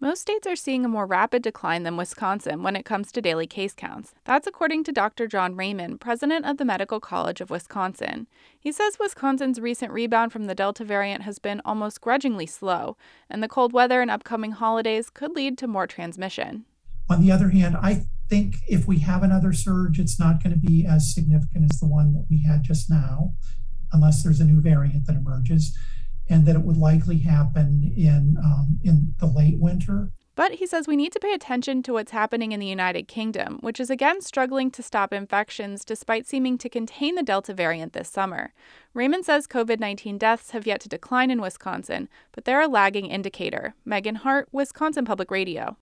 Most states are seeing a more rapid decline than Wisconsin when it comes to daily case counts. That's according to Dr. John Raymond, president of the Medical College of Wisconsin. He says Wisconsin's recent rebound from the Delta variant has been almost grudgingly slow, and the cold weather and upcoming holidays could lead to more transmission. On the other hand, I think if we have another surge, it's not going to be as significant as the one that we had just now, unless there's a new variant that emerges, and that it would likely happen in the late winter. But he says we need to pay attention to what's happening in the United Kingdom, which is again struggling to stop infections despite seeming to contain the Delta variant this summer. Raymond says COVID-19 deaths have yet to decline in Wisconsin, but they're a lagging indicator. Megan Hart, Wisconsin Public Radio.